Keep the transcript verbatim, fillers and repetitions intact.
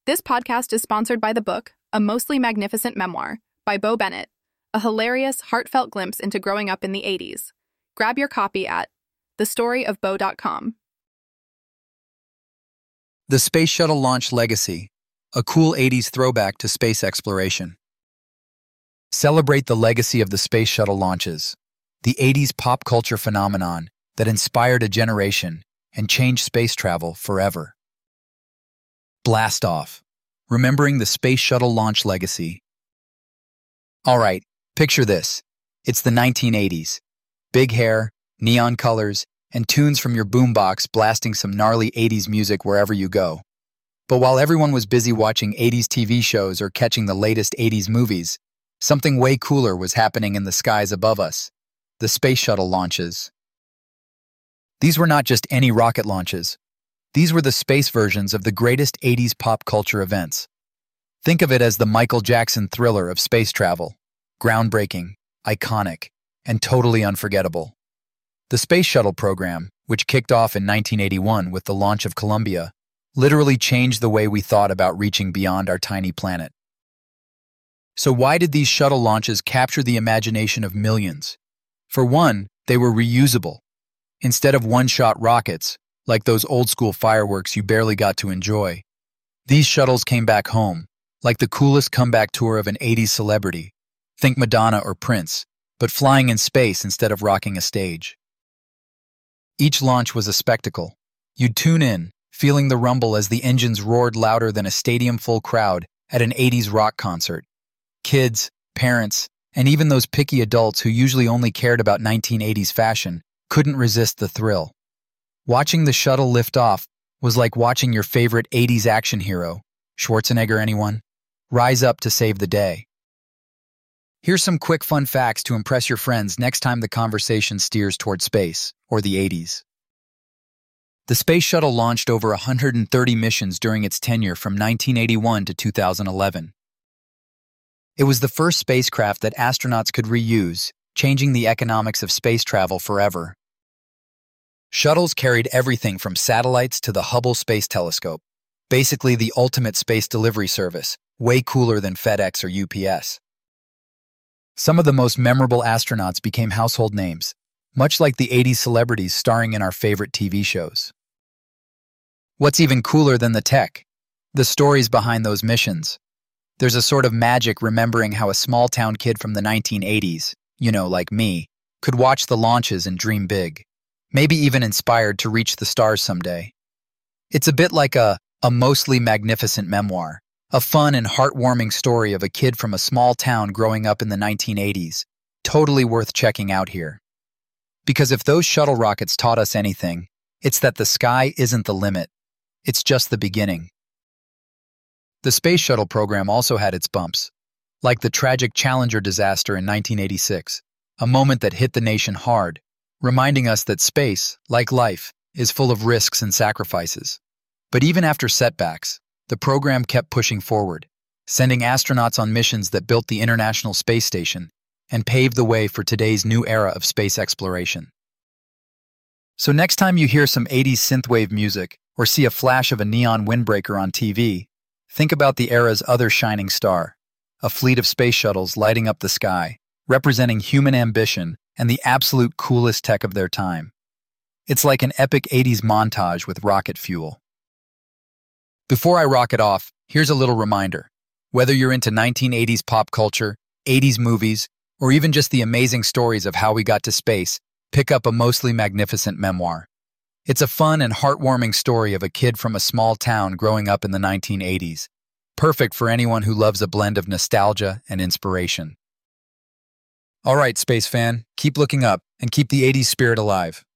This podcast is sponsored by the book, A Mostly Magnificent Memoir, by Bo Bennett, a hilarious, heartfelt glimpse into growing up in the eighties. Grab your copy at the story of bo dot com. The Space Shuttle Launch Legacy, a cool eighties throwback to space exploration. Celebrate the legacy of the Space Shuttle launches, the eighties pop culture phenomenon that inspired a generation and changed space travel forever. Blast off, remembering the Space Shuttle launch legacy. All right, picture this. It's the nineteen eighties. Big hair, neon colors, and tunes from your boombox blasting some gnarly eighties music wherever you go. But while everyone was busy watching eighties T V shows or catching the latest eighties movies, something way cooler was happening in the skies above us: the Space Shuttle launches. These were not just any rocket launches. These were the space versions of the greatest eighties pop culture events. Think of it as the Michael Jackson thriller of space travel: groundbreaking, iconic, and totally unforgettable. The Space Shuttle program, which kicked off in nineteen eighty-one with the launch of Columbia, literally changed the way we thought about reaching beyond our tiny planet. So why did these shuttle launches capture the imagination of millions? For one, they were reusable. Instead of one-shot rockets, like those old-school fireworks you barely got to enjoy, these shuttles came back home, like the coolest comeback tour of an eighties celebrity. Think Madonna or Prince, but flying in space instead of rocking a stage. Each launch was a spectacle. You'd tune in, feeling the rumble as the engines roared louder than a stadium-full crowd at an eighties rock concert. Kids, parents, and even those picky adults who usually only cared about nineteen eighties fashion couldn't resist the thrill. Watching the shuttle lift off was like watching your favorite eighties action hero, Schwarzenegger anyone, rise up to save the day. Here's some quick fun facts to impress your friends next time the conversation steers toward space, or the eighties. The Space Shuttle launched over one hundred thirty missions during its tenure from nineteen eighty-one to two thousand eleven. It was the first spacecraft that astronauts could reuse, changing the economics of space travel forever. Shuttles carried everything from satellites to the Hubble Space Telescope, basically the ultimate space delivery service, way cooler than FedEx or U P S. Some of the most memorable astronauts became household names, much like the eighties celebrities starring in our favorite T V shows. What's even cooler than the tech? The stories behind those missions. There's a sort of magic remembering how a small-town kid from the nineteen eighties, you know, like me, could watch the launches and dream big, maybe even inspired to reach the stars someday. It's a bit like a, a mostly magnificent memoir, a fun and heartwarming story of a kid from a small town growing up in the nineteen eighties, totally worth checking out here. Because if those shuttle rockets taught us anything, it's that the sky isn't the limit. It's just the beginning. The Space Shuttle program also had its bumps, like the tragic Challenger disaster in nineteen eighty-six, a moment that hit the nation hard, reminding us that space, like life, is full of risks and sacrifices. But even after setbacks, the program kept pushing forward, sending astronauts on missions that built the International Space Station and paved the way for today's new era of space exploration. So next time you hear some eighties synthwave music or see a flash of a neon windbreaker on T V, think about the era's other shining star, a fleet of space shuttles lighting up the sky, representing human ambition and the absolute coolest tech of their time. It's like an epic eighties montage with rocket fuel. Before I rocket off, here's a little reminder. Whether you're into nineteen eighties pop culture, eighties movies, or even just the amazing stories of how we got to space, pick up A Mostly Magnificent Memoir. It's a fun and heartwarming story of a kid from a small town growing up in the nineteen eighties, perfect for anyone who loves a blend of nostalgia and inspiration. All right, space fan, keep looking up and keep the eighties spirit alive.